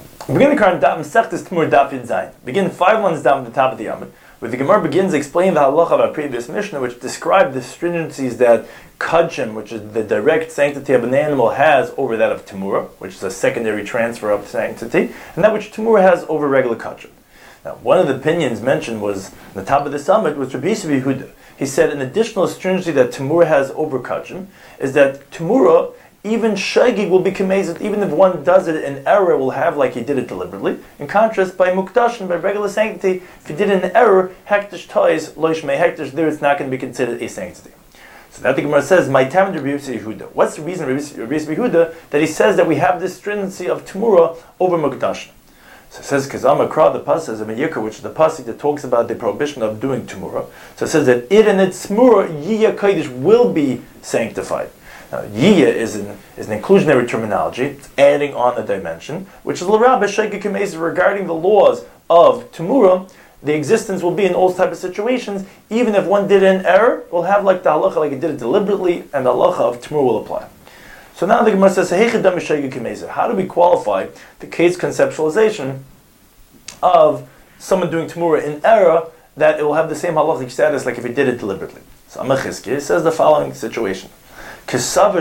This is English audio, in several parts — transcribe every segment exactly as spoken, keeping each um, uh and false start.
We begin the current daf Masechtas Temura Daf Yud Zayin. Begin five lines down at the top of the Amud, where the Gemara begins explaining the halacha of our previous Mishnah, which described the stringencies that Kachim, which is the direct sanctity of an animal, has over that of Temura, which is a secondary transfer of sanctity, and that which Temura has over regular Kachim. Now, one of the opinions mentioned was, on the top of the summit, was Rabbi Yisrael Yehuda. He said an additional stringency that Temura has over Kachim is that Temura, even Shaygig will be kamezet, even if one does it in error, will have like he did it deliberately. In contrast, by Mukdashin, by regular sanctity, if he did it in error, hektish toys, loish mei hektish, there it's not going to be considered a sanctity. So that the Gemara says, my tam Rabbi Yisrael Yehuda. What's the reason Rabbi Yisrael Yehuda that he says that we have this stringency of Temura over Mukdashin? So it says, Kazama Kra, the pasuk is a Meyikar, which is the pasuk that talks about the prohibition of doing Temura. So it says that it and its Temura, Yiyah Kodesh, will be sanctified. Now, Yiyah is an, is an inclusionary terminology, it's adding on a dimension, which is L'Rabba Shaygig Kamezet, regarding the laws of Temura, the existence will be in all types of situations, even if one did it in error, will have like the halacha, like he did it deliberately, and the halacha of Temura will apply. So now the Gemara says, how do we qualify the case conceptualization of someone doing Temura in error, that it will have the same halachic status like if he did it deliberately? So Amachizki says the following situation. He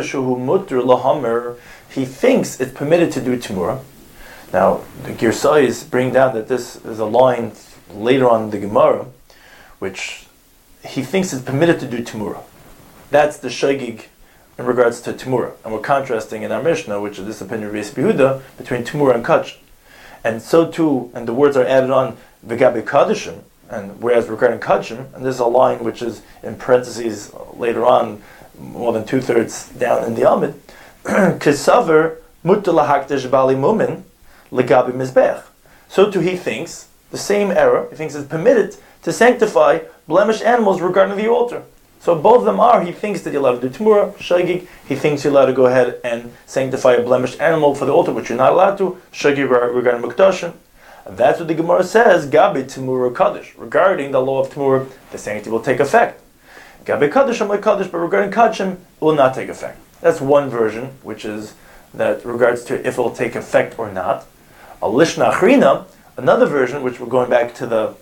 thinks it's permitted to do Temura. Now, the Girsais bring down that this is a line later on in the Gemara, which he thinks it's permitted to do Temura. That's the Shaygig in regards to Temura. And we're contrasting in our Mishnah, which is this opinion of Rabbi Yehuda, between Temura and Kachim. And so too, and the words are added on, V'gabi Kadishim, and whereas regarding Kachim, and there's a line which is in parentheses later on, more than two-thirds down in the Amid, Kisaver mutala hakdish bali mumin legabi mizbech. So too he thinks, the same error, he thinks it's permitted to sanctify blemished animals regarding the altar. So both of them are, he thinks that you're allowed to do Temura, Shaygig, he thinks you're allowed to go ahead and sanctify a blemished animal for the altar, which you're not allowed to, Shaygig regarding Mukdashin. And that's what the Gemara says, Gabi Temura Kaddish. Regarding the law of Temura, the sanctity will take effect. Gabi Kaddish, like Kaddish, but regarding Kachim, it will not take effect. That's one version, which is that regards to if it will take effect or not. A Lishna Achrina, another version, which we're going back to the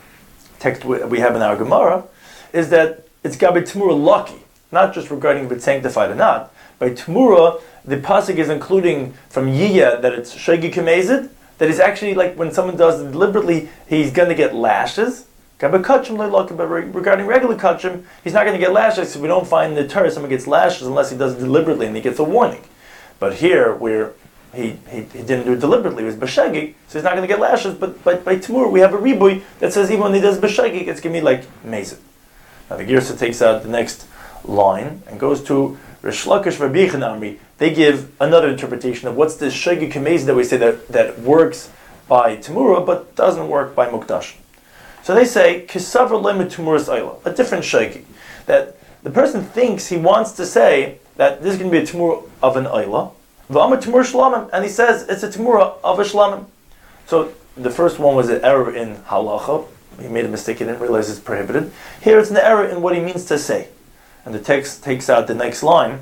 text we have in our Gemara, is that it's Gabi Temura lucky, not just regarding if it's sanctified or not. By Temura, the pasuk is including from Yiyah that it's Shaygig Kamezet, that is actually like when someone does it deliberately, he's going to get lashes. Gabi Kachim lucky, but regarding regular Kachim, he's not going to get lashes. So we don't find the Torah someone gets lashes unless he does it deliberately and he gets a warning. But here, where he, he, he didn't do it deliberately, it was B'Shagig, so he's not going to get lashes. But, but by Temura, we have a ribui that says even when he does B'Shagig, it's going to be like Mezit. Now the Girsa takes out the next line and goes to Rish Lakish Rabbi Chanamri. They give another interpretation of what's this Shaygig Kamezet that we say that, that works by Temura but doesn't work by Mukdash. So they say Kisavar Lemit Temuras Ayla, a different Shaygig. That the person thinks he wants to say that this is going to be a Temura of an Ayla, V'amar Temur Shlamim, and he says it's a Temura of a Shlamim. So the first one was an error in halacha. He made a mistake, he didn't realize it's prohibited. Here it's an error in what he means to say. And the text takes out the next line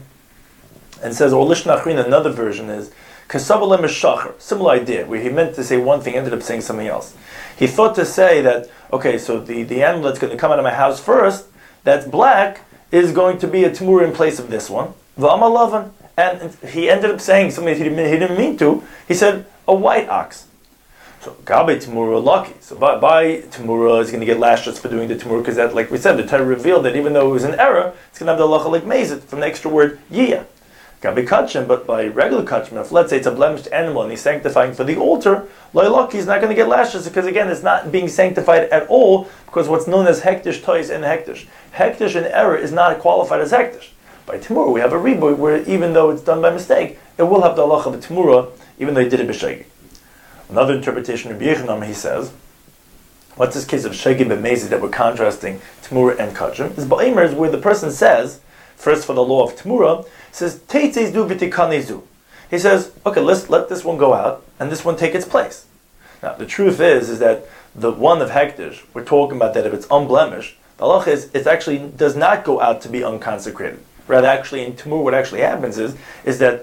and says, or Lishna Achrin, another version is, Kasabalem is Shachar, similar idea, where he meant to say one thing, ended up saying something else. He thought to say that, okay, so the, the animal that's going to come out of my house first, that's black, is going to be a Temura in place of this one, V'ama Lavan. And he ended up saying something that he didn't, he didn't mean to. He said, a white ox. So Gabi Temura lucky. So by, by Temura is going to get lashes for doing the Temura because that, like we said, the Torah revealed that even though it was an error, it's going to have the halacha like Mezit from the extra word Yiyah. Gabi Kachim, but by regular Kachim, if let's say it's a blemished animal and he's sanctifying for the altar, Loi lucky is not going to get lashes because again it's not being sanctified at all because what's known as Hektish toys and Hektish. Hektish in error is not qualified as Hektish. By Temura we have a ribui where even though it's done by mistake, it will have the halacha of a Temura even though he did it b'Shaygig. Another interpretation of Yechanam, he says, what's this case of Shaygig b'Mezid that we're contrasting Temura and Kachim? This Ba'imr is where the person says, first for the law of Temura, says, Teitzes du v'tikanezu. He says, okay, let's let this one go out, and this one take its place. Now, the truth is, is that the one of Hektish, we're talking about that if it's unblemished, the halacha is, it actually does not go out to be unconsecrated. Rather, actually, in Temura, what actually happens is, is that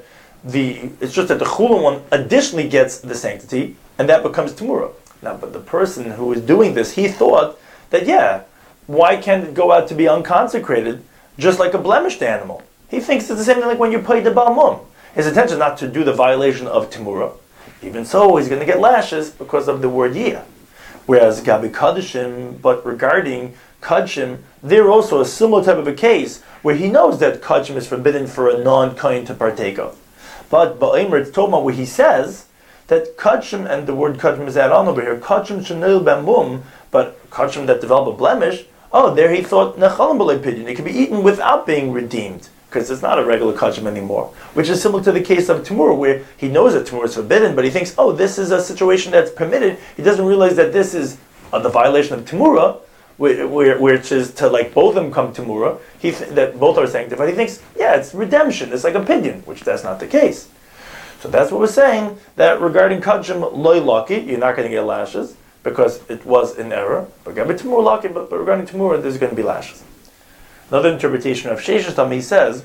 the it's just that the chulin one additionally gets the sanctity, and that becomes Tamura. Now, but the person who is doing this, he thought that, yeah, why can't it go out to be unconsecrated, just like a blemished animal? He thinks it's the same thing like when you pay the Balmum. His intention is not to do the violation of Timura. Even so, he's going to get lashes because of the word Yeh. Whereas Gabi Kadishim, but regarding Kadshim, they're also a similar type of a case where he knows that Kadshim is forbidden for a non-kain to partake of. But Ba'imr, it's Toma, where he says that Kadshim, and the word Kadshim is added on over here, Kadshim Shanil Bambum, but Kadshim that develop a blemish, oh, there he thought Nechalim B'lei Pidyon. It can be eaten without being redeemed, because it's not a regular Kadshim anymore. Which is similar to the case of Timur, where he knows that Timur is forbidden, but he thinks, oh, this is a situation that's permitted. He doesn't realize that this is uh, the violation of Timura, where, where, which is to like both of them come Timura, he th- that both are sanctified. He thinks, yeah, it's redemption. It's like a pidyon, which that's not the case. So that's what we're saying, that regarding Kadshim loy laki, you're not going to get lashes, because it was in error. But regarding Timur laki, but, but regarding Timur, there's going to be lashes. Another interpretation of Sheshes Tami says,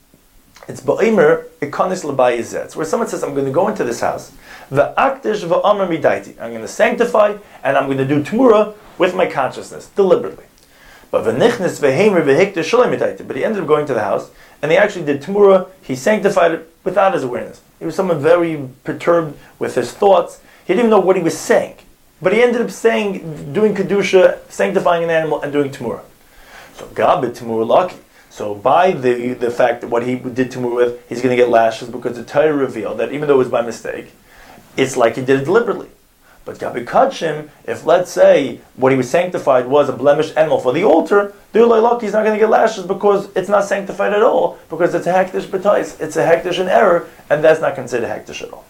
it's Ba'imer ikonis l'bayizet, where someone says, I'm going to go into this house, v'akdish v'amar midaiti, I'm going to sanctify, and I'm going to do Timura with my consciousness, deliberately. But v'nichnis v'hemer v'hikdish shalai midaiti, but he ended up going to the house, and he actually did Timura, he sanctified it without his awareness. He was someone very perturbed with his thoughts, he didn't even know what he was saying. But he ended up saying, doing Kedusha, sanctifying an animal, and doing Timura. So Gabit Timur Laki. So by the the fact that what he did Timur with, he's going to get lashes because the Torah revealed that even though it was by mistake, it's like he did it deliberately. But Gabi Kadshim, if let's say what he was sanctified was a blemished animal for the altar, the Laki is not going to get lashes because it's not sanctified at all, because it's a hektish b'tais, it's a hektish in error, and that's not considered hektish at all.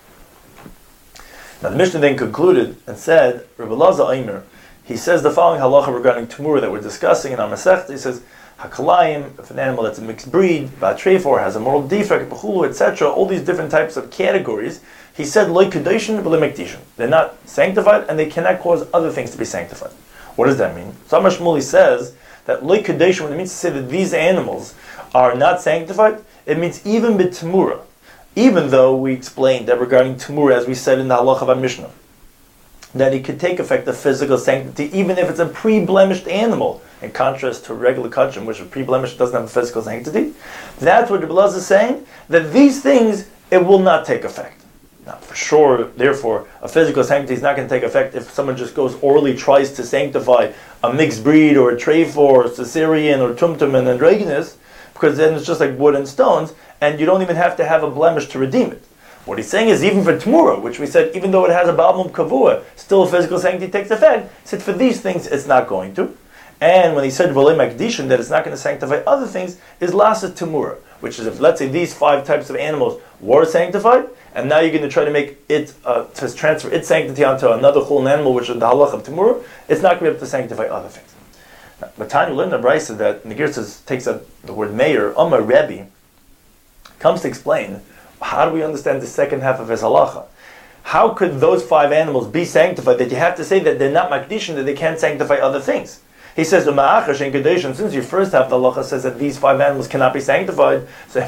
Now the Mishnah then concluded and said, Rebbe Lazar Eimer, he says the following halacha regarding Timur that we're discussing in our Masechta. He says, Hakalayim, if an animal that's a mixed breed, Batrefor, has a moral defect, Bechulu, et cetera, all these different types of categories, he said, Loi Kedoshin v'Loi Mekdishin. They're not sanctified and they cannot cause other things to be sanctified. What does that mean? Samar Shmuli says that Loi Kedoshin, when it means to say that these animals are not sanctified, it means even b'Timura. Even though we explained that regarding Timur, as we said in the halacha of our Mishnah, that it could take effect of physical sanctity, even if it's a pre-blemished animal, in contrast to regular Kadshim, which is pre-blemished, doesn't have a physical sanctity. That's what Rebbe Elazar is saying, that these things, it will not take effect. Now, for sure, therefore, a physical sanctity is not going to take effect if someone just goes orally tries to sanctify a mixed breed, or a trefor, or Caesarean, or Tumtum and Androgynous, because then it's just like wood and stones, and you don't even have to have a blemish to redeem it. What he's saying is even for Timura, which we said, even though it has a Balmum Kavua, still a physical sanctity takes effect, he said for these things it's not going to. And when he said V'lei Makdishin, that it's not going to sanctify other things, is Lasa Timura, which is if, let's say, these five types of animals were sanctified, and now you're going to try to make it, uh, to transfer its sanctity onto another whole animal, which is the halach of Timura, it's not going to be able to sanctify other things. Now, but Tanya learned the Brisa that Negir says, takes out the word Meir, Omar Rebbe, comes to explain, how do we understand the second half of his halacha? How could those five animals be sanctified that you have to say that they're not makdishin, that they can't sanctify other things? He says, since your first half of the halacha says that these five animals cannot be sanctified, so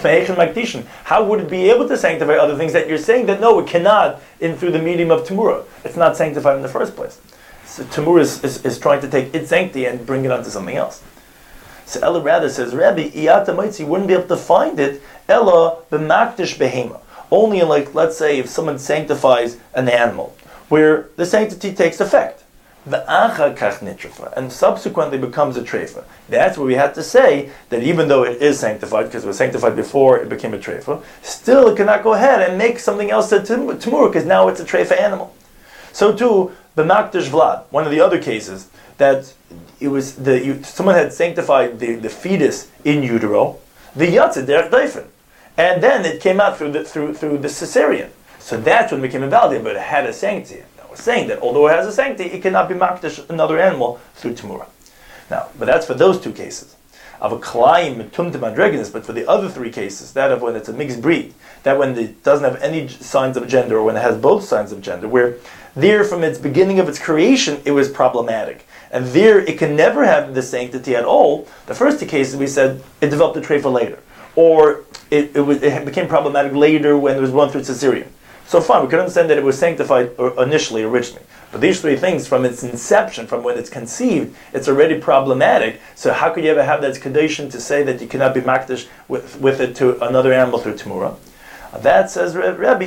how would it be able to sanctify other things that you're saying that no, it cannot in through the medium of Timura? It's not sanctified in the first place. So Timura is, is, is trying to take its sanctity and bring it onto something else. So Ella rather says, Rabbi, Iyata Maitzi wouldn't be able to find it, Ella b'makdish behema. Only in, like, let's say, if someone sanctifies an animal, where the sanctity takes effect. V'acha kach nitrafa, and subsequently becomes a trefa. That's where we had to say that even though it is sanctified, because it was sanctified before it became a trefa, still it cannot go ahead and make something else a timur, because now it's a trefa animal. So too, b'makdish vlad, one of the other cases, that it was the you, someone had sanctified the, the fetus in utero, the yatsa derech daifen, and then it came out through the through through the Caesarean. So that's when it became invalid, but it had a sanctity. I was saying that although it has a sanctity, it cannot be makdish another animal through Timura. Now, but that's for those two cases. Of a klaim tumtum androgynous, but for the other three cases, that of when it's a mixed breed, that when it doesn't have any signs of gender, or when it has both signs of gender, where there from its beginning of its creation it was problematic, and there it can never have the sanctity at all. The first two cases we said it developed a trefa later, or it, it, was, it became problematic later when it was run through cesarean. So fine, we can understand that it was sanctified initially, originally. But these three things, from its inception, from when it's conceived, it's already problematic. So how could you ever have that condition to say that you cannot be makdish with, with it to another animal through Tamura? That says Rabbi,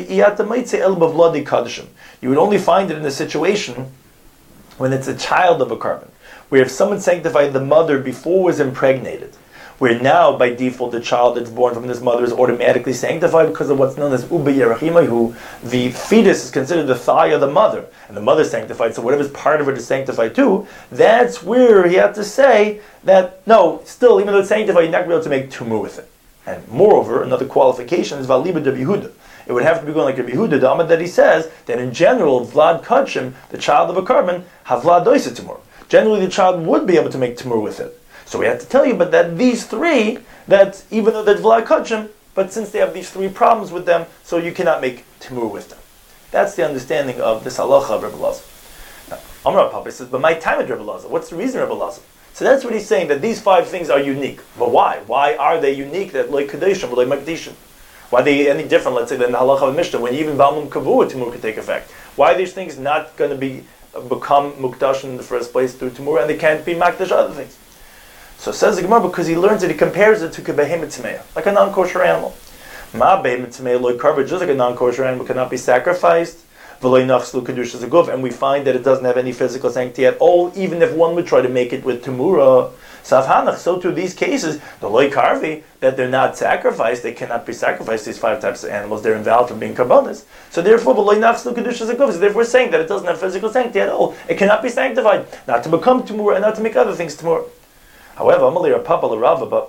you would only find it in a situation when it's a child of a carbon, where if someone sanctified the mother before it was impregnated, where now by default the child that's born from this mother is automatically sanctified because of what's known as Uba Yerachimahu, the fetus is considered the thigh of the mother, and the mother is sanctified, so whatever's part of it is sanctified too. That's where he had to say that, no, still, even though it's sanctified, you're not going to be able to make tumor with it. And moreover, another qualification is Valiba de Yehuda. It would have to be going like Rabbi Yehuda, the Amad that he says, that in general, Vlad Kachim, the child of a carbon, have Vlad Doisa Tumur. Generally, the child would be able to make tumor with it. So we have to tell you, but that these three, that even though they're Vlad Kachim, but since they have these three problems with them, so you cannot make tumur with them. That's the understanding of this halacha of Rebbe Lazar. Now, Amar Papa says, but my time at Rebbe Lazar, what's the reason Rebbe Lazar? So that's what he's saying, that these five things are unique. But why? Why are they unique? That like Kadeshim, like Makdishim. Why are they any different, let's say, than the halacha of Mishnah, when even Balmum Kavua Timur could take effect? Why are these things not going to be become Mukdash in the first place through Timur, and they can't be Makdash other things? So says the Gemara, because he learns it, he compares it to Behemoth Tmeya, like a non-kosher animal. Ma Behemoth Tmeya loy karba, just like a non-kosher animal cannot be sacrificed. V'loy nachslu kedushas aguf, and we find that it doesn't have any physical sanctity at all, even if one would try to make it with Temura. Savhanach, so too these cases, the loy karvi, that they're not sacrificed, they cannot be sacrificed, these five types of animals, they're invalid from being karbonis. So therefore, v'loy nachslu kedushas aguf, so therefore saying that it doesn't have physical sanctity at all. It cannot be sanctified, not to become Temura and not to make other things Temura. However, Amalei Papa Rava, but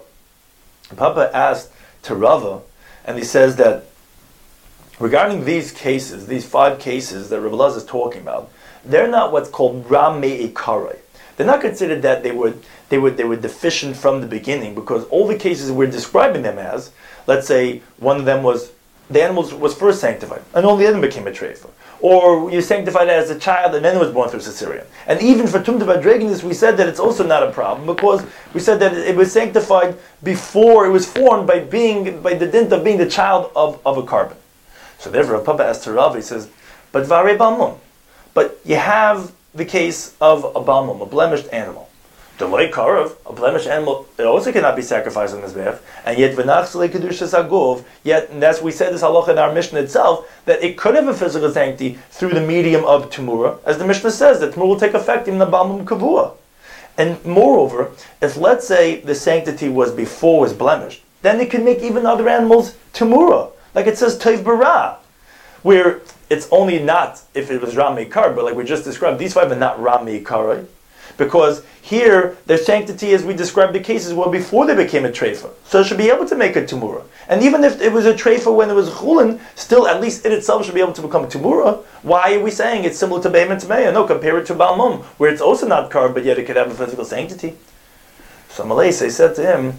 Papa asked to Rava, and he says that regarding these cases, these five cases that Rebbe Lazar is talking about, they're not what's called Ramei Ikarei. They're not considered that they were they were they were deficient from the beginning, because all the cases we're describing them as, let's say one of them was the animal was first sanctified, and only then became a treifa. Or you sanctified it as a child and then it was born through cesarean. And even for Tumta Vadreginus, we said that it's also not a problem, because we said that it was sanctified before it was formed by being by the dint of being the child of, of a carbon. So therefore, Papa asked to Rav, he says, but Vare Balmum. But you have the case of a Balmum, a blemished animal. The Loi Karav, a blemished animal, it also cannot be sacrificed on this behalf. And yet, V'nachzele Kedushas Agov, yet, and that's we said this halacha in our Mishnah itself, that it could have a physical sanctity through the medium of Tumura, as the Mishnah says, that Tumura will take effect in the Balmum Kavua. And moreover, if let's say the sanctity was before it was blemished, then it can make even other animals Tumura. Like it says Toiv Bara, where it's only not if it was Ramei Kar, but like we just described, these five are not Ramei Kar, because here their sanctity, as we described the cases, were before they became a treifa, so it should be able to make a tumura. And even if it was a treifa when it was chulin, still at least it itself should be able to become a tumura. Why are we saying it's similar to Behemoth Tmeya? No, compare it to Balmum, where it's also not Kar, but yet it could have a physical sanctity. So Malay said to him,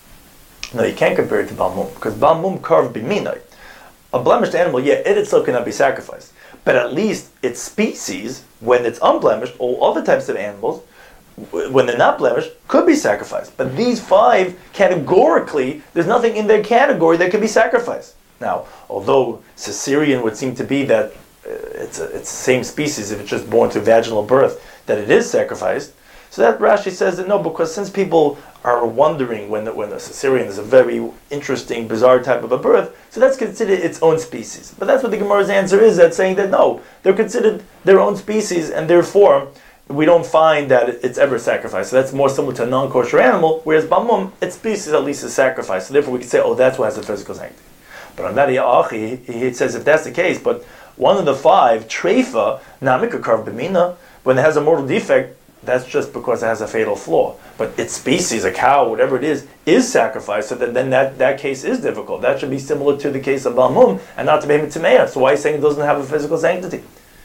no, you can't compare it to Balmum, because Balmum Kar b'minai. A blemished animal, yeah, it itself cannot be sacrificed. But at least its species, when it's unblemished, all other types of animals, when they're not blemished, could be sacrificed. But these five, categorically, there's nothing in their category that can be sacrificed. Now, although Caesarean would seem to be that uh, it's a, it's the same species, if it's just born through vaginal birth, that it is sacrificed. So that Rashi says that no, because since people are wondering when the, when a Caesarean is a very interesting, bizarre type of a birth, so that's considered its own species. But that's what the Gemara's answer is, that saying that no, they're considered their own species, and therefore we don't find that it's ever sacrificed. So that's more similar to a non-kosher animal, whereas Balmum, its species at least is sacrificed. So therefore we can say, oh, that's what has a physical sanctity. But on that, he, he says if that's the case, but one of the five, treifa, namika karv b'mina, when it has a mortal defect, that's just because it has a fatal flaw. But its species, a cow, whatever it is, is sacrificed, so that then that, that case is difficult. That should be similar to the case of Balmum, and not to Behemoth Tmeya. So why is he saying it doesn't have a physical sanctity?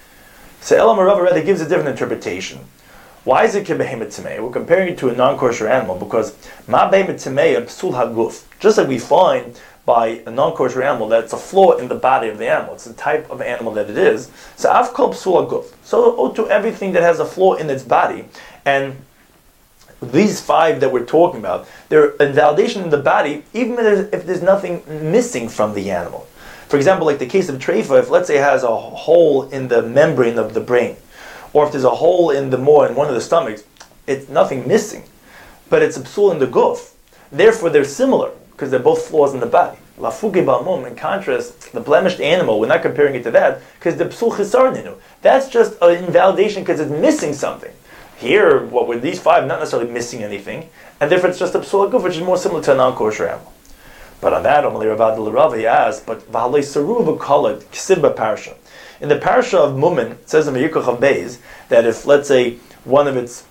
So Elam Rava rather gives a different interpretation. Why is it Behemoth Tmeya? We're comparing it to a non-kosher animal, because Ma Behemoth Tmeya psul haguf. Just like we find by a non-kosher animal that it's a flaw in the body of the animal. It's the type of animal that it is. So Av kol psul haguf. So to everything that has a flaw in its body, and these five that we're talking about, they're invalidation in the body, even if there's, if there's nothing missing from the animal. For example, like the case of treifa, if let's say it has a hole in the membrane of the brain, or if there's a hole in the more in one of the stomachs, it's nothing missing, but it's a psul in the guf. Therefore, they're similar because they're both flaws in the body. Lafuge balmum, in contrast, the blemished animal, we're not comparing it to that because the psul chisar ninu. That's just an invalidation because it's missing something. Here, what with these five, not necessarily missing anything, and therefore it's just a psul guf, which is more similar to a non-kosher animal. But on that, Amalei Ravad L'Rav, he asked, but v'halei saruv v'kolad ksibba parsha. In the parsha of Mumin, it says in Vayikach of Beis that if, let's say, one of its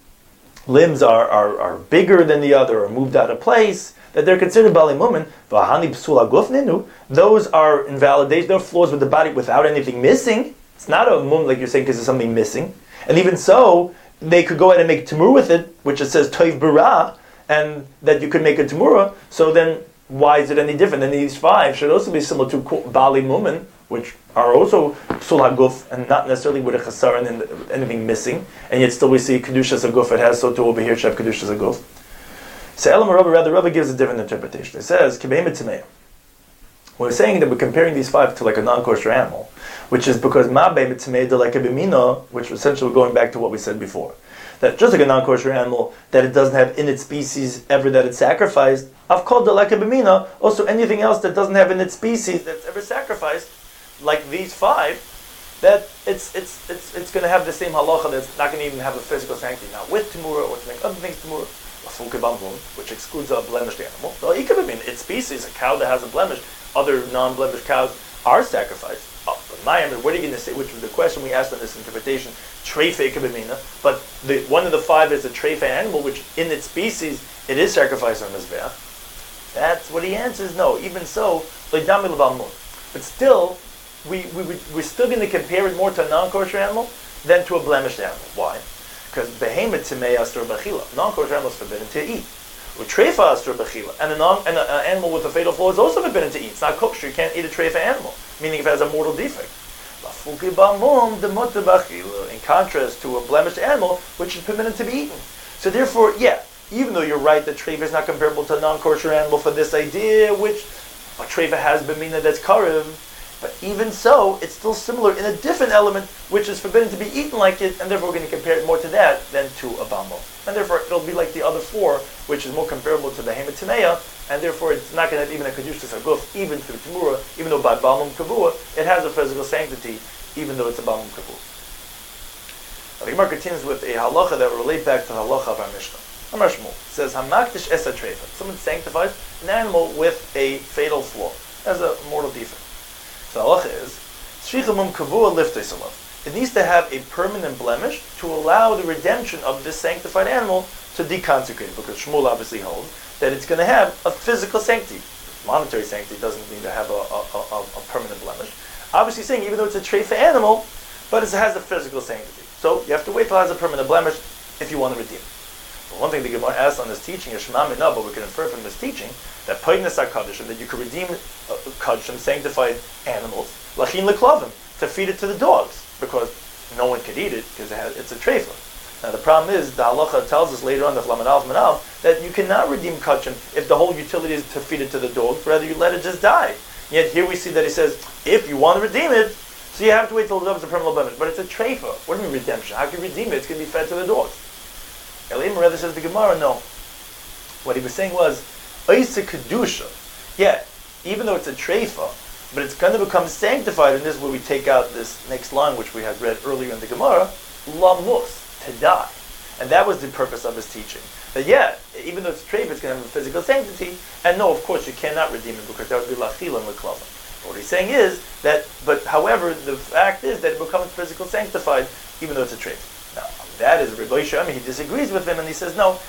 limbs are, are, are bigger than the other or moved out of place, that they're considered bali mumin. V'hani psula guf ninu. Those are invalidation. They're flaws with the body without anything missing. It's not a mum like you're saying because there's something missing. And even so, they could go ahead and make tamur with it, which it says toiv bara, and that you could make a tamura. So then, why is it any different? Then these five should also be similar to bali mumin, which are also psul haguf and not necessarily with a chasar and anything missing, and yet still we see kedushas haguf. It has so too over here shav kedushas haguf. So Elam Rabba, rather Rabba gives a different interpretation. It says kibeimet tmeya. We're saying that we're comparing these five to like a non-kosher animal, which is because ma beimet tmeya de like a bimina, which essentially we're going back to what we said before. That just like a non-kosher animal, that it doesn't have in its species ever that it's sacrificed. I've called the like a bimina, also anything else that doesn't have in its species that's ever sacrificed, like these five, that it's it's it's it's going to have the same halacha that's not going to even have a physical sanctity. Now with tamura or to make other things tamura, which excludes a blemished animal. So it could have been its species, a cow that has a blemish, other non-blemished cows are sacrificed. Oh, but Mayim, what are you going to say? Which was the question we asked on this interpretation. Treifa ikabimina, but the one of the five is a treifa animal, which in its species it is sacrificed on mizbeach. That's what he answers. No, even so, but still, we we we- we're still going to compare it more to a non-kosher animal than to a blemished animal. Why? Because behemoth timei asur b'chila, non-kosher animal is forbidden to eat. Utreifa asur b'chila, and a non and an animal with a fatal flaw is also forbidden to eat. It's not kosher. You can't eat a treifa animal, meaning if it has a mortal defect. In contrast to a blemished animal, which is permitted to be eaten. So therefore, yeah, even though you're right that treifa is not comparable to a non-kosher animal for this idea, which a treifa has b'mina that's karev, but even so, it's still similar in a different element, which is forbidden to be eaten like it, and therefore we're going to compare it more to that than to a bamo. And therefore it'll be like the other four, which is more comparable to the behemoth timeya, and therefore it's not going to have even a kedusha saguf, even through tamura, even though by bamum kavua, it has a physical sanctity, even though it's a bamum kavua. The Gemara continues with a halacha that will relate back to the halacha of our Mishnah. Amar Shmuel says, Hamakdish esa treifa. Someone sanctifies an animal with a fatal flaw, as a mortal defect. So the halacha is, Shichamum kavua lifteis alav. It needs to have a permanent blemish to allow the redemption of this sanctified animal to deconsecrate, because Shmuel obviously holds that it's going to have a physical sanctity. Monetary sanctity doesn't need to have a, a, a, a permanent blemish. Obviously saying, even though it's a treifa animal, but it has a physical sanctity. So you have to wait till it has a permanent blemish if you want to redeem it. But one thing the Gemara asks on this teaching is Shema Minah, but we can infer from this teaching that Pagnas HaKadoshim, that you could redeem uh, Kadshim, sanctified animals, Lachin Leklavim, to feed it to the dogs, because no one could eat it because it has, it's a treifa. Now the problem is, the halacha tells us later on, the Flamanal Manal, that you cannot redeem Kadshim if the whole utility is to feed it to the dogs, rather you let it just die. Yet here we see that he says, if you want to redeem it, so you have to wait till the dog is a permanent blemish. But it's a treifa. What do you mean redemption? How can you redeem it? It's going to be fed to the dogs. Elim rather says the Gemara, no. What he was saying was, Oisa Kedusha. Yeah, even though it's a treifa, but it's going to become sanctified, and this is where we take out this next line, which we had read earlier in the Gemara, lamus, to die. And that was the purpose of his teaching. That yeah, even though it's a treifa, it's going to have a physical sanctity, and no, of course, you cannot redeem it, because that would be lachila and leklava. What he's saying is that, but however, the fact is that it becomes physical sanctified, even though it's a treifa. Now, that is Rebbe Shami. He disagrees with him, and he says, no,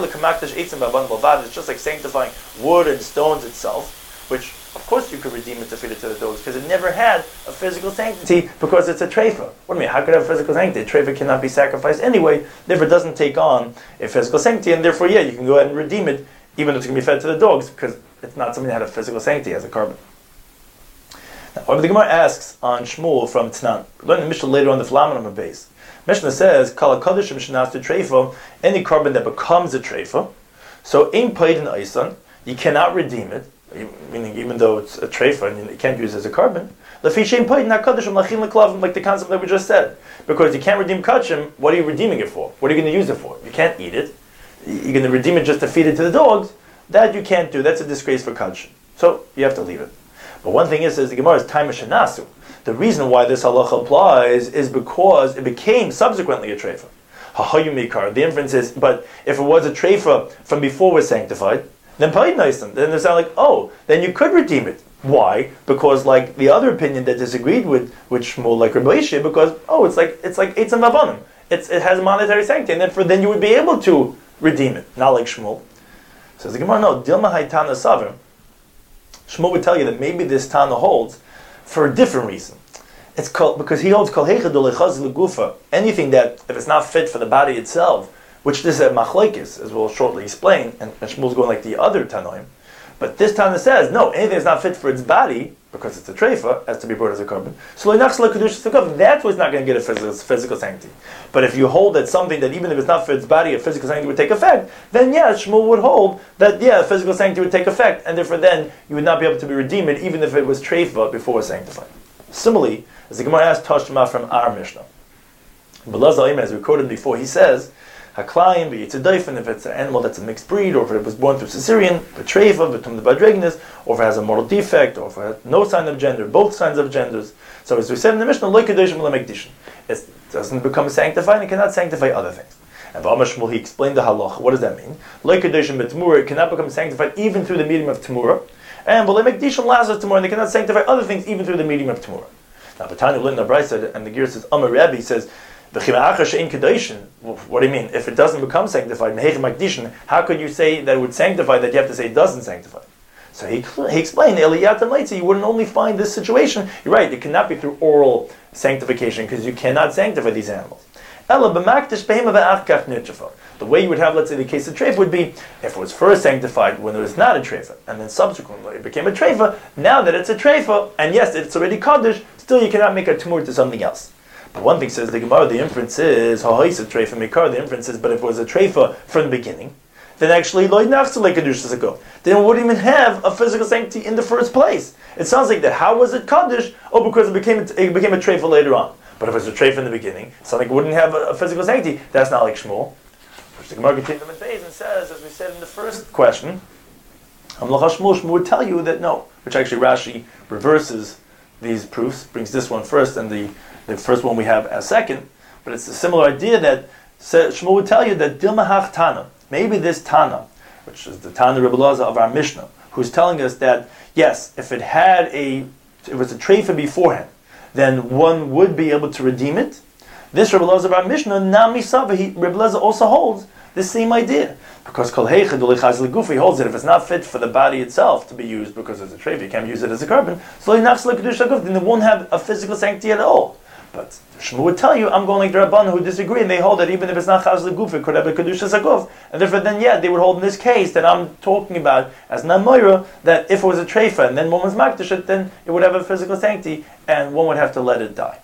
it's just like sanctifying wood and stones itself, which, of course, you could redeem it to feed it to the dogs, because it never had a physical sanctity, because it's a treifa. What do you mean? How could it have a physical sanctity? A treifa cannot be sacrificed anyway, therefore it doesn't take on a physical sanctity, and therefore, yeah, you can go ahead and redeem it, even though it's going to be fed to the dogs, because it's not something that had a physical sanctity as a carbon. Now, the Gemara asks on Shmuel from Tnan. Learn the Mishnah later on the Flamanam base. Mishnah says, Kala Kaddish Mishnah to Treifa, any carbon that becomes a Treifa. So, in paid in Isan, you cannot redeem it, meaning even though it's a Treifa and you can't use it as a carbon. Like the concept that we just said. Because you can't redeem kachim, what are you redeeming it for? What are you going to use it for? You can't eat it. You're going to redeem it just to feed it to the dogs. That you can't do. That's a disgrace for kachim. So you have to leave it. But one thing is, says the Gemara is time shenasu. The reason why this halacha applies is because it became subsequently a treifa. Hahayumikar. The inference is, but if it was a treifa from before it was sanctified, then paid naisan. Then they sound like, oh, then you could redeem it. Why? Because like the other opinion that disagreed with with Shmuel, like Rabbi Yishai, because oh, it's like it's like eitzim avanim. It's it has a monetary sanctity, and therefore then you would be able to redeem it. Not like Shmuel. Says the Gemara, no, Dilma Haitana Saver. Shmuel would tell you that maybe this Tana holds for a different reason. It's called because he holds kol heichad ulechaz legufa. Anything that if it's not fit for the body itself, which this is a machlokes, as we'll shortly explain, and, and Shmuel's going like the other Tanoim. But this Tana says, no, anything that's not fit for its body, because it's a treifa, has to be brought as a carbon. So that's what's not going to get a physical, physical sanctity. But if you hold that something that even if it's not for its body, a physical sanctity would take effect, then yeah, Shmuel would hold that yeah, a physical sanctity would take effect, and therefore then you would not be able to be redeemed even if it was treifa before it was sanctified. Similarly, as the Gemara asked Tashma from our Mishnah, as we quoted before, he says, Haklayim, v'yitzadayfen, if it's an animal that's a mixed breed, or if it was born through cesarean, v'treifa, v'tum the badregnis, or if it has a mortal defect, or if it has no sign of gender, both signs of genders. So as we said in the Mishnah, loy kedoshim l'mekdishin. It doesn't become sanctified, and it cannot sanctify other things. And V'amar Shmuel, he explained the halach. What does that mean? Loy kedoshim b'temura, it cannot become sanctified even through the medium of temura. And v'loy mekdishin lazar temura, and they cannot sanctify other things even through the medium of temura. Now, Batani Lin Abrai said, and the Ger says, Amar Rebbe says, what do you mean? If it doesn't become sanctified, how could you say that it would sanctify that you have to say it doesn't sanctify? So he, he explained, you wouldn't only find this situation. You're right, it cannot be through oral sanctification because you cannot sanctify these animals. The way you would have, let's say, the case of treifa would be if it was first sanctified when it was not a treifa, and then subsequently it became a treifa. Now that it's a treifa, and yes, it's already kaddish, still you cannot make a tumor to something else. But one thing says the Gemara, the inference is, treifa mikar, the inference is, but if it was a treifa from the beginning, then actually loy nachzalei kedusha zago. Then it wouldn't even have a physical sanctity in the first place. It sounds like that. How was it kaddish? Oh, because it became it became a treifa later on. But if it was a treifa in the beginning, something wouldn't have a, a physical sanctity. That's not like Shmuel. Which the Gemara continues in phase and says, as we said in the first question, Amlacha Shmuel, Shmuel would tell you that no, which actually Rashi reverses these proofs, brings this one first and the The first one we have as second, but it's a similar idea that Shmuel would tell you that Dilma Hach Tana, maybe this Tana, which is the Tana Rebbe Lazar of our Mishnah, who's telling us that yes, if it had a, it was a treifa beforehand, then one would be able to redeem it. This Rebbe Lazar of our Mishnah, Nami Sava, Rebbe Lazar also holds the same idea. Because Kol Heichad Ulichaz Legufi holds that if it's not fit for the body itself to be used because it's a treifa, you can't use it as a carbon, so then it won't have a physical sanctity at all. But Shmuel would tell you, I'm going like the Rabbanan who disagree, and they hold that even if it's not Chaz Leguf, it could have a Kedusha Zaguf. And therefore then, yeah, they would hold in this case that I'm talking about as Namoira, that if it was a treifa and then one was Makdashit, then it would have a physical sanctity, and one would have to let it die.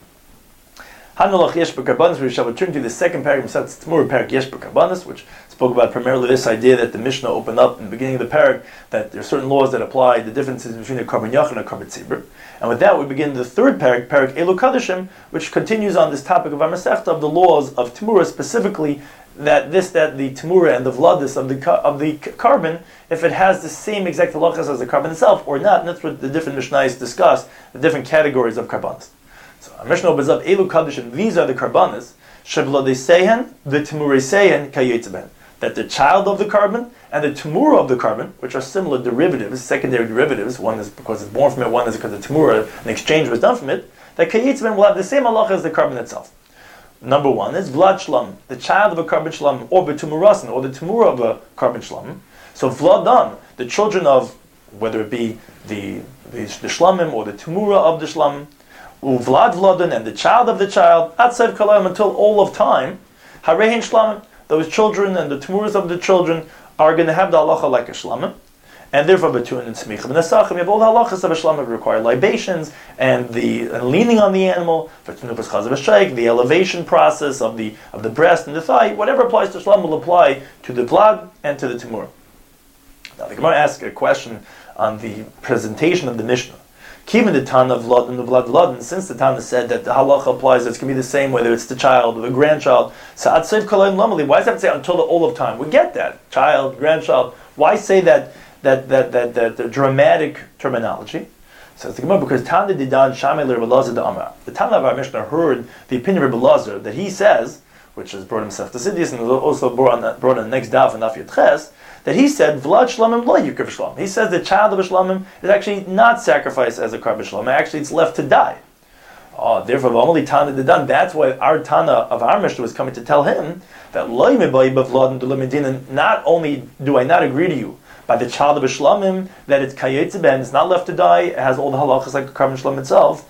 Hanulach Yesh B'Karbanis, we shall return to the second paragraph, it's Tzmur Parak Yesh B'Karbanis, which spoke about primarily this idea that the Mishnah opened up in the beginning of the parak, that there are certain laws that apply, the differences between a Karban Yach and a Karban Tzibur. And with that, we begin the third parak, Parak Elu Kadashim, which continues on this topic of our Masechta of the laws of Temura, specifically that this, that the Temura and the Vladis of the of the carbon, if it has the same exact halachas as the carbon itself or not, and that's what the different Mishnayos discuss, the different categories of karbanis. So our Mishnah opens up, Elu Kadashim, these are the karbanis, Shevladisehen, the Temurisehen, Kayetzeben. That the child of the carbon and the temura of the carbon, which are similar derivatives, secondary derivatives, one is because it's born from it, one is because the temura, an exchange was done from it, that kayitzben will have the same halacha as the carbon itself. Number one is vlad shlam, the child of a carbon shlam, or betumurasin, or the temura of a carbon shlam. So vladan, the children of, whether it be the the, the shlamim or the temura of the shlam, vlad vladan, and the child of the child, atzad kalayim, until all of time, harehin shlamim, those children and the temuras of the children are going to have the halacha like a shlamim. and therefore betun and smicha. And nesachim, you have all the halachas of a shlam that require libations and the and leaning on the animal for tenupas chaz of a sheik, the elevation process of the of the breast and the thigh. Whatever applies to shlam will apply to the vlad and to the temura. Now the Gemara asks a question on the presentation of the Mishnah. Given the Tana of Vlad and the Vlad Vlad, and since the Tana said that the halacha applies, it's going to be the same whether it's the child or the grandchild. So I'd say why does that say until the all of time? We get that child, grandchild. Why say that that that that that, that dramatic terminology? So it's the Gemara because Tana didan shamei le Rebbe Elazar da Amar. The Tana of our Mishnah heard the opinion of Rebbe Elazar that he says, which is brought himself to Siddius and also brought on the, brought on the next daf and Daf Yud Ches, that he said Vlad Shlamim lo yukar v'shlam. He says the child of a shlamim is actually not sacrificed as a karban shlam. Actually, it's left to die. Oh, therefore, only Tana didan. That's why our Tana of our Mishnah was coming to tell him that lo yimei b'vlad and dulamidin. Not only do I not agree to you by the child of a shlamim that it's kayetze ben, it's not left to die, it has all the halachas like the karban shlam itself.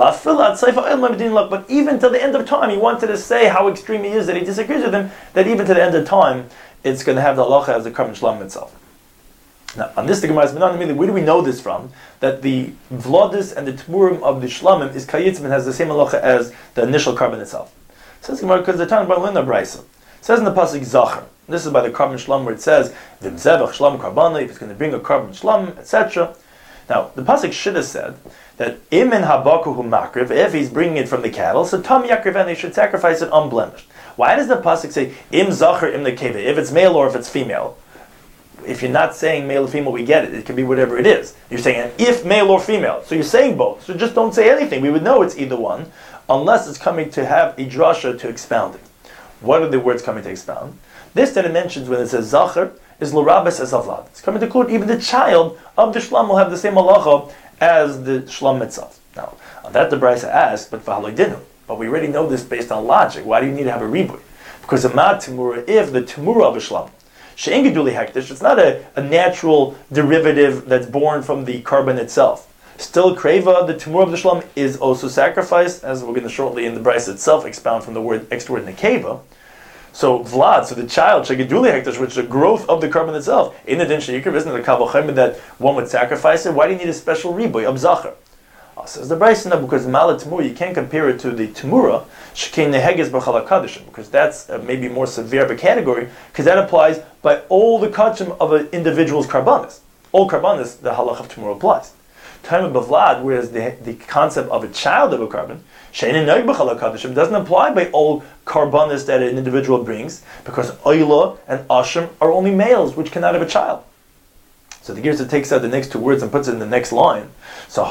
But even to the end of time, he wanted to say how extreme he is that he disagrees with him. That even to the end of time, it's going to have the halacha as the karban shlam itself. Now, on this, the Gemara has been on immediately. Where do we know this from? That the vlodis and the tmurim of the shlamim is kayetze ben, has the same halacha as the initial karban itself. Says the Gemara because the time by Linda Brisa says in the pasuk Zachar. This is by the karban shlam where it says v'mzevach shlam karbana, if it's going to bring a karban shlam, et cetera. Now the pasuk should have said that imin habakuhu makriv, if he's bringing it from the cattle, so tam yakriv, and they should sacrifice it unblemished. Why does the pasuk say im zachar im nekeva? If it's male or if it's female? If you're not saying male or female, we get it. It can be whatever it is. You're saying if male or female, so you're saying both. So just don't say anything. We would know it's either one, unless it's coming to have a drasha to expound it. What are the words coming to expound? This that it mentions when it says zachar is l'rabes as avlad. It's coming to include even the child of the shlam will have the same halacha as the shlam itself. Now, on that the Brisa asked, but v'haloi dinu. But we already know this based on logic. Why do you need to have a ribui? Because a mad temura, if the temura of a shlam, she'en geduli hektish, it's not a, a natural derivative that's born from the karban itself. Still, kreva, the temura of the shlam, is also sacrificed, as we're going to shortly in the Brisa itself expound from the word extra word nekeva. So Vlad, so the child, shegeduli hektish, which is a growth of the karban itself, in addition, yikr, isn't it a kavochem that one would sacrifice it? Why do you need a special ribui of zachar? Uh, says the Brisa, no, because malat temura, you can't compare it to the temura shekein neheges b'chala kadishim, because that's uh, maybe more severe of a category, because that applies by all the kachim of an individual's karbanis. All karbanis, the halach of temura applies. Time of bavlad, whereas the the concept of a child of a karban, shein neheges b'chala kadishim, doesn't apply by all karbanis that an individual brings, because oila and ashim are only males, which cannot have a child. So the Girsa takes out the next two words and puts it in the next line. So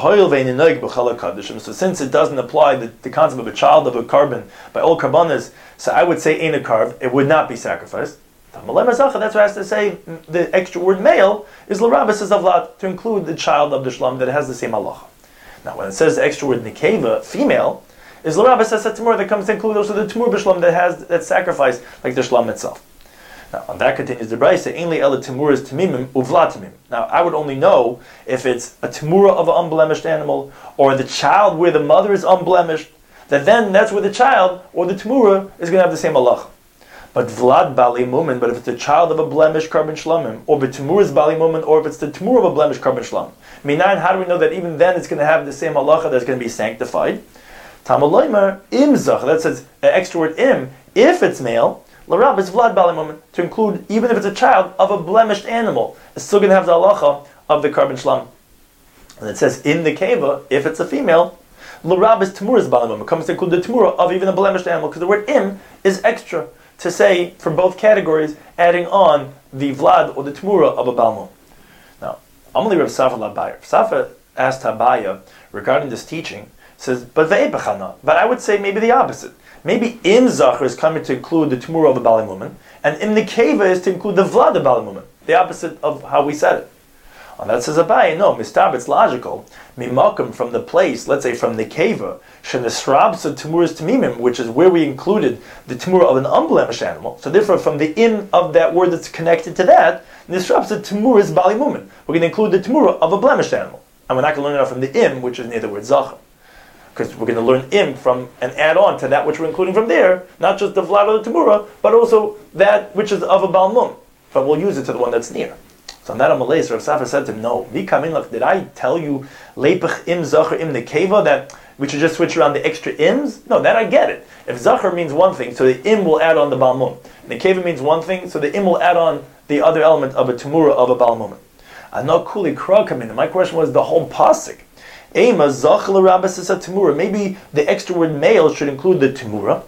So since it doesn't apply the, the concept of a child of a karban by all karbanas, so I would say ain't a karv, it would not be sacrificed. That's why it has to say the extra word male is l'rabes as avlad, to include the child of the shlam that has the same halacha. Now when it says the extra word nekeva, female, is l'rabes as a temur that comes to include also the temur b'shlam that has that sacrifice like the shlam itself. Now, and that continues the Brisa, Ainli ela temuras temimim uvla temim. Now, I would only know if it's a temura of an unblemished animal, or the child where the mother is unblemished, that then that's where the child, or the temura, is going to have the same halacha. But vlad bali mumin, but if it's the child of a blemished karban shlamim, or the temura is bali mumin, or if it's the temura of a blemished karban shlam, minayin, how do we know that even then it's going to have the same halacha that's going to be sanctified? Tamaloimer im zach, that says an extra word im, if it's male, L'rab is vlad bali to include even if it's a child of a blemished animal, it's still going to have the halacha of the karban shlam. And it says in the keva, if it's a female, l'rab is temuras bali it comes to include the temura of even a blemished animal, because the word im is extra to say for both categories, adding on the vlad or the temura of a balmum. Now, Amalei Rav Safa Labayr. Safa asked Habaya regarding this teaching, says, but ve'ebachana, but I would say maybe the opposite. Maybe im zachar is coming to include the temura of a balimuman, and im nekeva is to include the vlad of balimuman. The opposite of how we said it. And that says Abaye, no, mistab, it's logical. Mimakum, from the place, let's say from nekeva, shenesrabsa temuras temimim, which is where we included the temura of an unblemished animal. So therefore, from the im of that word that's connected to that, nesrabsa temuras balimuman. We're going to include the temura of a blemished animal, and we're not going to learn it out from the im, which is near the word zachar. Because we're going to learn im from and add on to that which we're including from there, not just the vlad or the temura, but also that which is of a balmum. But we'll use it to the one that's near. So on that Amalei, Rav Safra said to him, no, did I tell you Lepech im Zachar im Nekeva that we should just switch around the extra ims? No, that I get it. If Zachar means one thing, so the im will add on the Baal Mum. Nekeva means one thing, so the im will add on the other element of a Temura of a Baal Mum. Anok Kuli Krakamin. My question was the whole pasuk. Ema Zachar Rabbis is a Temura. Maybe the extra word male should include the Temura.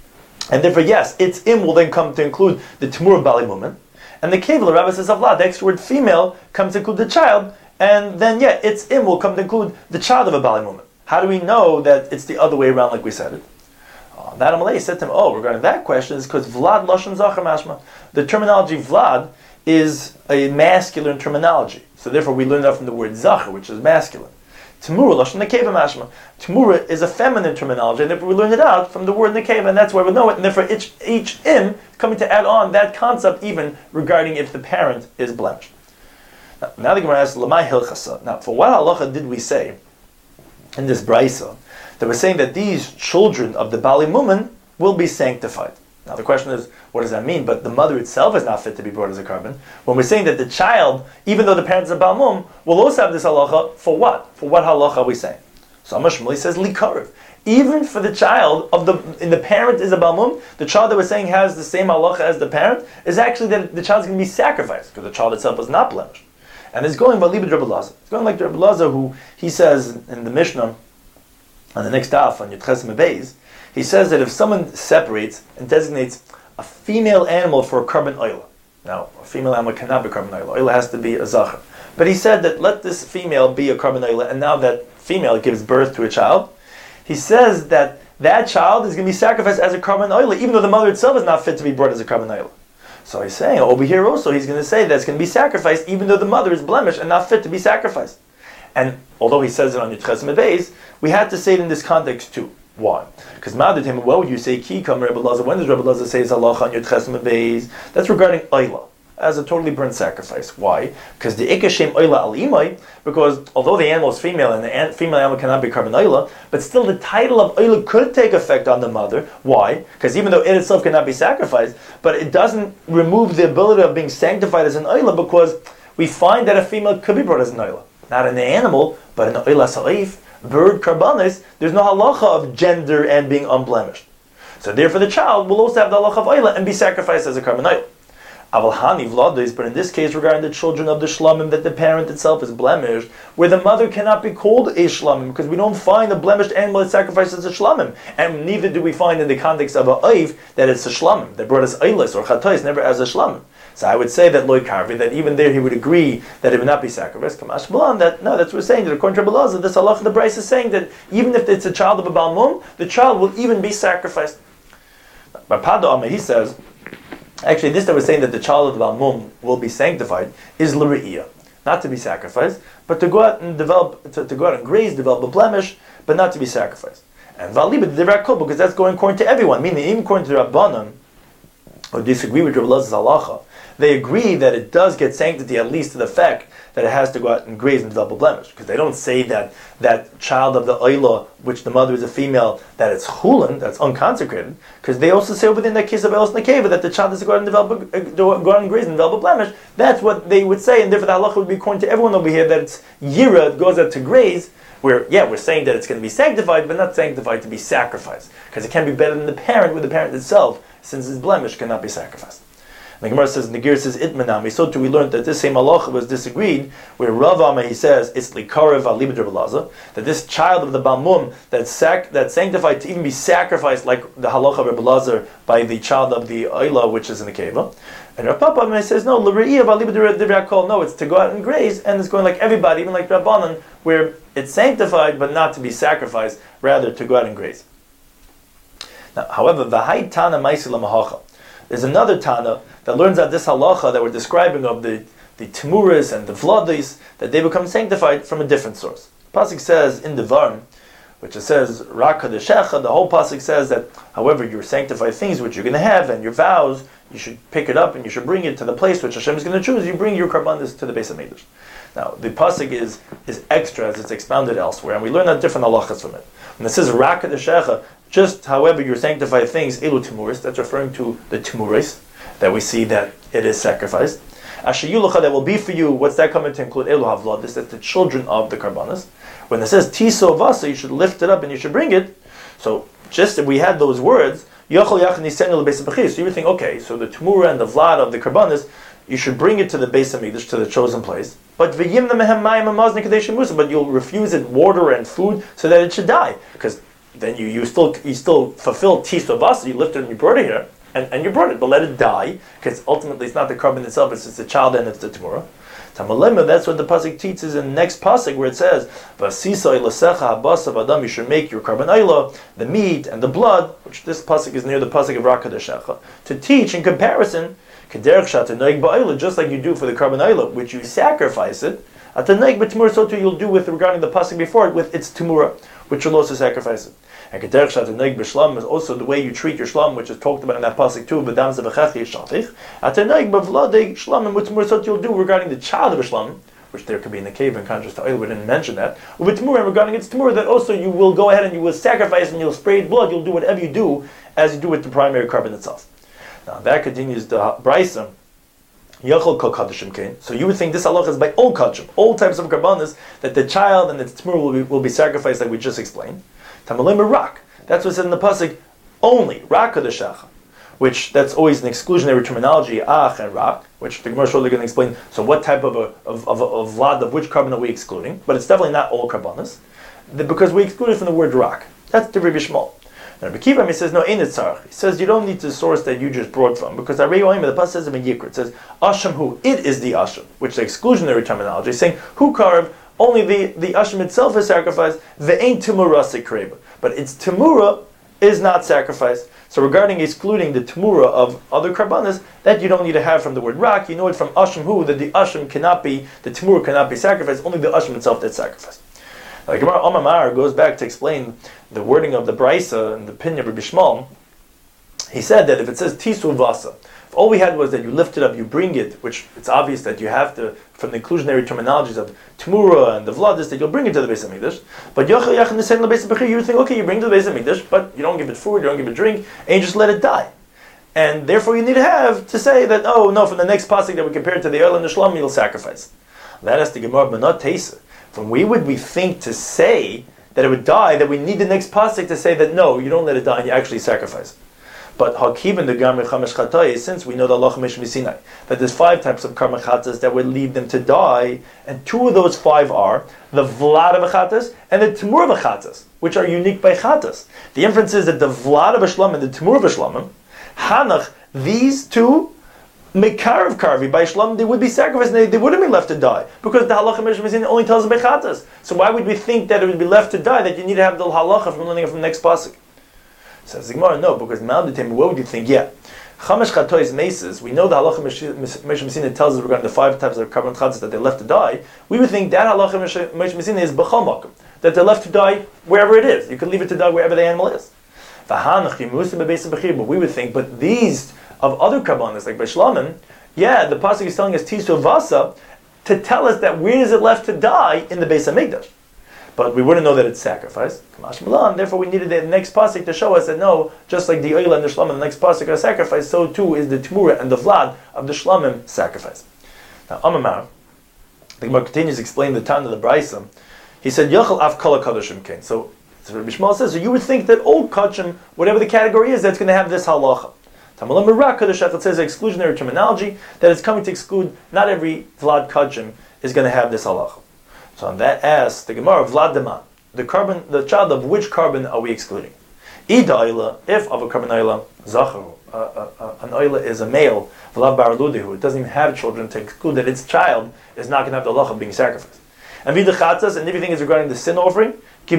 And therefore, yes, its im will then come to include the Temura Bali Mumen. And the Kevel, Rabbi says, Avlad, the extra word female comes to include the child, and then, yeah, its im will come to include the child of a Bali Mumen. How do we know that it's the other way around like we said it? Uh, that Amalei said to him, oh, regarding that question, is because Vlad Lashon Zachar Mashma. The terminology Vlad is a masculine terminology. So therefore we learn that from the word Zachar, which is masculine. Temura Lashon Nekeva Mashma. Temura is a feminine terminology, and therefore we learn it out from the word Nekeva, and that's why we know it. And therefore each, each im is coming to add on that concept even regarding if the parent is blemished. Now, now the Gemara asks, Lamai Hilchasa. Now, for what halacha did we say in this brisa that we're saying that these children of the Bali Mumen will be sanctified? Now the question is, what does that mean? But the mother itself is not fit to be brought as a carbon. When we're saying that the child, even though the parents are Baal Mum, will also have this halacha, for what? For what halacha are we saying? So Amashmali says, Likarev. Even for the child of the, in the parent is a Baal Mum, the child that we're saying has the same halacha as the parent, is actually that the child is going to be sacrificed, because the child itself was not blemished. And it's going by Libid Rebbe Lazar. It's going like Rebbe Lazar, who he says in the Mishnah, on the next daf, on Yitches Mebeis, he says that if someone separates and designates a female animal for a carbon oil, now a female animal cannot be carbon oil, oil has to be a zachar. But he said that let this female be a carbon oil, and now that female gives birth to a child, he says that that child is going to be sacrificed as a carbon oil, even though the mother itself is not fit to be brought as a carbon oil. So he's saying over here also he's going to say that it's going to be sacrificed even though the mother is blemished and not fit to be sacrificed. And although he says it on Yitches Mebeis, we had to say it in this context too. Why? Because Madad him, what would you say ki kam Rebbe Lazar? When does Rebbe Lazar say halacha on Yitches Mebeis? That's regarding oila, as a totally burnt sacrifice. Why? Because the ikashem oila al imay, because although the animal is female and the an- female animal cannot be carbon oila, but still the title of oila could take effect on the mother. Why? Because even though it itself cannot be sacrificed, but it doesn't remove the ability of being sanctified as an oila, because we find that a female could be brought as an oila. Not in the animal, but in the oila sa'if, bird karbanis, there's no halacha of gender and being unblemished. So therefore the child will also have the halacha of oila and be sacrificed as a carbon oil. Avalhani vladis, but in this case regarding the children of the shlamim, that the parent itself is blemished, where the mother cannot be called a shlamim, because we don't find a blemished animal that sacrifices a shlamim, and neither do we find in the context of a oiv that it's a shlamim, that brought us oilis or chatais, never as a shlamim. So I would say that loy karvi, that even there he would agree that it would not be sacrificed. Kamash B'lan, that no, that's what we're saying. That according to Rebbe Lazar, this halach of the Bryce is saying that even if it's a child of a Baal Mum, the child will even be sacrificed. By Pado Ameh, he says, actually, this that we're saying that the child of the Baal Mum will be sanctified is l're'iyah, not to be sacrificed, but to go out and develop, to, to go out and graze, develop a blemish, but not to be sacrificed. And v'alibet dirakol, because that's going according to everyone, meaning even according to the Rabbanan, or disagree with Rebbe Lazar's halacha, they agree that it does get sanctity at least to the fact that it has to go out and graze and develop a blemish. Because they don't say that that child of the oila, which the mother is a female, that it's chulin, that's unconsecrated. Because they also say within that case of Elos Nekeva that the child has to go out and develop a, go out and graze and develop a blemish. That's what they would say, and therefore the halacha would be according to everyone over here that it's yira, it goes out to graze, where, yeah, we're saying that it's going to be sanctified, but not sanctified to be sacrificed. Because it can be better than the parent, where the parent itself, since its blemish, cannot be sacrificed. The Gemara says, Nagir says, Itmanami. So too we learned that this same halacha was disagreed, where Rav Ameh, he says, it's likarev alibid Rebbe Lazar, that this child of the Baal Mum, that's, sac- that's sanctified to even be sacrificed, like the halacha of Rebbe Lazar, by the child of the Oila, which is in the Keva. And Rav Papa Ameh says, no, l're'iyah alibid Rebbe no, it's to go out and graze, and it's going like everybody, even like Rabbanan, where it's sanctified, but not to be sacrificed, rather to go out and graze. Now, however, v'hai tana ma'isi l'mahacha. There's another Tana that learns out this halacha that we're describing of the, the Timuris and the Vladis, that they become sanctified from a different source. The Pasuk says in the Varm, which it says, Raka de Shecha, the whole Pasuk says that, however, your sanctified things which you're going to have and your vows, you should pick it up and you should bring it to the place which Hashem is going to choose. You bring your karbanis to the base of Medrash. Now, the Pasuk is, is extra as it's expounded elsewhere, and we learn out different halachas from it. When it says Raka de Shecha, just however your sanctified things, Elu Timuris, that's referring to the Timuris, that we see that it is sacrificed. Asher yulucha, that will be for you. What's that coming to include? Elu havlad. This is the children of the karbanas. When it says tiso vasa, you should lift it up and you should bring it. So just if we had those words, yachol yachin nisenu lebeis hamikdash. So you would think, okay, so the tumura and the vlad of the karbanas, you should bring it to the Beis Hamikdash, to the chosen place. But v'yimna mehem mayim amazni kadei musa. But you'll refuse it water and food so that it should die, because then you, you still you still fulfill tiso vasa. You lifted it and you brought it here, and, and you brought it, but let it die, because ultimately it's not the carbon itself; it's just the child and it's the tumura. Tamalema, that's what the pasuk teaches in the next pasuk where it says, "Vasisa ilasecha habasa v'adam." You should make your carbon ayla, the meat and the blood, which this pasuk is near the pasuk of Rakadeshecha, to teach in comparison. Just like you do for the carbon ayla, which you sacrifice it, at the naig b'timur, so too you'll do with regarding the pasuk before it with its timura, which you'll also sacrifice it. And kederch shat naig b'shlam is also the way you treat your shlam, which is talked about in that pasuk too. B'dam zevachach yishatich. At the naig b'vladei shlam and b'timur, so too you'll do regarding the child of a shlam, which there could be in the cave in contrast to oil. We didn't mention that. With timur, and regarding its timur, that also you will go ahead and you will sacrifice and you'll spray blood. You'll do whatever you do as you do with the primary carbon itself. Now that continues the Braisa. Yachol kol kadashim kain. So you would think this halacha is by all kadashim, all types of karbanas, that the child and its tmur will be, will be sacrificed, like we just explained. Tamalim rak. That's what's in the pasuk. Only rak kadashacha, which that's always an exclusionary terminology. Ach and rak, which the Gemara shortly going to explain. So what type of a of of of vlad of which carbon are we excluding? But it's definitely not all karbanas, because we excluded from the word rak. That's the Rabbi Shmuel. Now, Rabbi Kiva, he says, no, ain't it tzarech. He says, you don't need the source that you just brought from, because the pasuk says in Yikra, it says, Asham hu, it is the Asham, which is exclusionary terminology, saying, hu karv, only the, the Asham itself is sacrificed, the ain't timura sekreba. But its timura is not sacrificed. So regarding excluding the timura of other karbanas, that you don't need to have from the word rak, you know it from Asham hu, that the Asham cannot be, the timura cannot be sacrificed, only the Asham itself that's sacrificed. Like Gemara Amamar goes back to explain the wording of the Braisa and the opinion of Rabbi Shmuel. He said that if it says tisu vasa, if all we had was that you lift it up, you bring it, which it's obvious that you have to, from the inclusionary terminologies of Tmura and the Vladis, that you'll bring it to the Beis Hamikdash. But Yochel Yachin Nisen LeBeis Hamikdash, you would think, okay, you bring it to the Beis Hamikdash, but you don't give it food, you don't give it drink, and you just let it die. And therefore you need to have to say that, oh no, from the next pasuk that we compare it to the oil and the shlam, you'll sacrifice. That is the Gemara Manat Teisa. From where would we think to say that it would die, that we need the next pasuk to say that no, you don't let it die and you actually sacrifice it. But Hakivan the Gamri Chamesh Chatai, since we know the Allah Chamesh Misinai, that there's five types of karma chatas that would lead them to die, and two of those five are the Vlad of a chatas and the Timur of a chatas, which are unique by chatas. The inference is that the Vlad of a shlam and the Timur of a shlamim, Hanach, these two, Mekarav Karvi, by Shlam, they would be sacrificed and they, they wouldn't be left to die. Because the Halacha Mishmazin only tells us Bechatas. So why would we think that it would be left to die, that you need to have the Halacha from learning it from the next pasuk? Says the Gemara, no, because Malditim, what would you think? Yeah. Chamesh Chatois Meses, we know the Halacha Mishmazin tells us regarding the five types of carbon chatas that they're left to die. We would think that Halacha Mishmazin is B'chal Makom, that they're left to die wherever it is. You could leave it to die wherever the animal is. But we would think, but these of other karbanas, like B'shlamim, yeah, the pasuk is telling us Tisu Vasa to tell us that where is it left to die in the Beis Hamikdash. But we wouldn't know that it's sacrificed. Kamash Milan, therefore we needed the next pasuk to show us that no, just like the oil and the shlamim, the next pasuk are sacrificed, so too is the Tmura and the Vlad of the shlamim sacrifice. Now, Amamar, the Gemara continues to explain the Tan of the Braisa. He said, Yochel Av Kol HaKadoshim Kain. So, so Rabbi Shmuel says, so you would think that all kachim, whatever the category is, that's going to have this halacha. Tamalam Merak Kadashach, it says exclusionary terminology, that it's coming to exclude, not every Vlad kachim is going to have this halacha. So on that asks the Gemara, Vlad Deman, the carbon, the child of which carbon are we excluding? Ida Oila, if of a carbon Oila, Zacharu, uh, uh, uh, an Oila is a male, Vlad Bar Ludihu, it doesn't even have children, to exclude that its child is not going to have the halacha of being sacrificed. And Vida Chatzas, and everything is regarding the sin offering,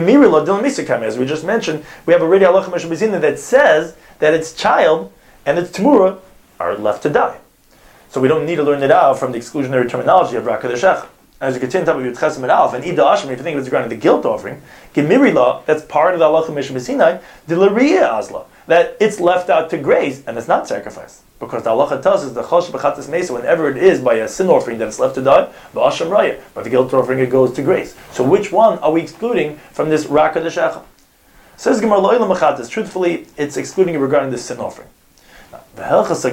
as we just mentioned, we have already halacha Meshubizina that says that its child and its Tmura are left to die. So we don't need to learn it out from the exclusionary terminology of Rakadeshach. As you continue to talk about Yudchesim and Alf, and Ida Ashim, if you think it's regarding the guilt offering, Gemiri law, that's part of the halacha Meshubizina, the Lariya Azla, that it's left out to graze, and it's not sacrificed. Because the halacha tells us the Chosh B'chatas Mesa, whenever it is by a sin offering that it's left to die, B'asham Raya, but the guilt offering it goes to grace. So which one are we excluding from this Raka D'Shecha? Says Gemara Lo'ila Machatas, truthfully, it's excluding it regarding the sin offering. Now, You're right, the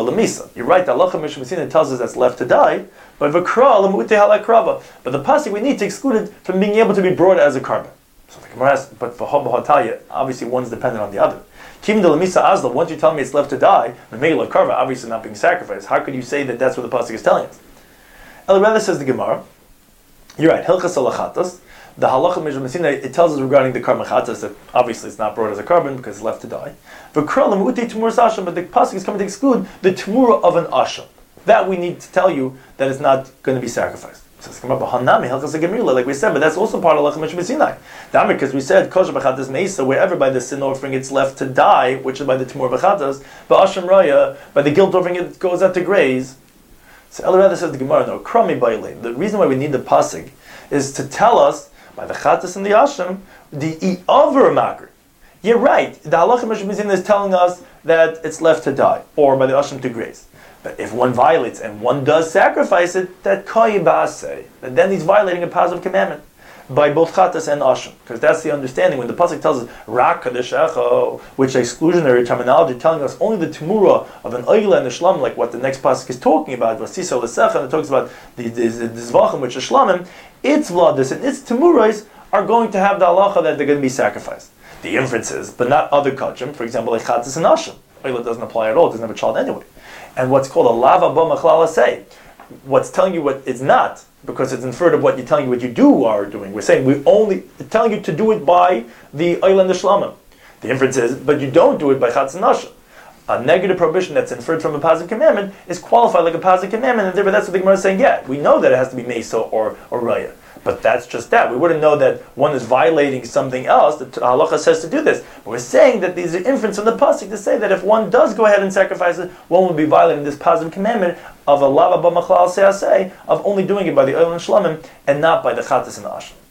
halacha mishmasina tells us that's left to die, but v'kra l'mu'te halakrava. But the pasuk we need to exclude it from being able to be brought as a carbon. So the Gemara asks, but for Hatalia, obviously one's dependent on the other. Kim de lamisa azla, once you tell me it's left to die, the meila karva, obviously not being sacrificed. How could you say that that's what the pasuk is telling us? El rather says the Gemara, you're right, hilchas alachatas, the halacha mishmasina, it tells us regarding the carbon chatas that obviously it's not brought as a carbon because it's left to die. V'kra l'mu'te t'mur sasham, but the pasuk is coming to exclude the t'mura of an asham. That we need to tell you that it's not going to be sacrificed. So it's come up hanami hilchas gemila, like we said, but that's also part of halacha mishmasinai. That because we said kosher b'chatas meisa, wherever by the sin offering it's left to die, which is by the t'mur b'chatas, but asham raya, by the guilt offering it goes out to graze. So El rather says the Gemara, no, krami ba'ilei. The reason why we need the pasuk is to tell us by the chatas and the asham the i'aver makar. You're right. The halacha mishmasinai is telling us that it's left to die, or by the asham to graze. But if one violates and one does sacrifice it, that koyibase, then he's violating a positive commandment by both chatas and asham, because that's the understanding when the pasuk tells us rak kadeshecha, which exclusionary terminology telling us only the temura of an oila and a shlam, like what the next pasuk is talking about, vasisa lesecha, and it talks about the the zvachim which are shlamim, its vladis and its temurais are going to have the halacha that they're going to be sacrificed. The inferences, but not other kachim, for example, like chatas and asham. Oila doesn't apply at all; it doesn't have a child anyway. And what's called a lava ba machlala say, what's telling you what it's not, because it's inferred of what you're telling you what you do are doing. We're saying we're only telling you to do it by the oil and the shlamim. The inference is, but you don't do it by chatz and nasha. A negative prohibition that's inferred from a positive commandment is qualified like a positive commandment, and therefore that's what the Gemara is saying. Yeah, we know that it has to be mesa or or raya, but that's just that. We wouldn't know that one is violating something else. The halacha says to do this. But we're saying that these are inference from the pasuk to say that if one does go ahead and sacrifice it, one will be violating this positive commandment of a lava b'machlal se'aseh, of only doing it by the oil and shlamim and not by the chatas and the asham.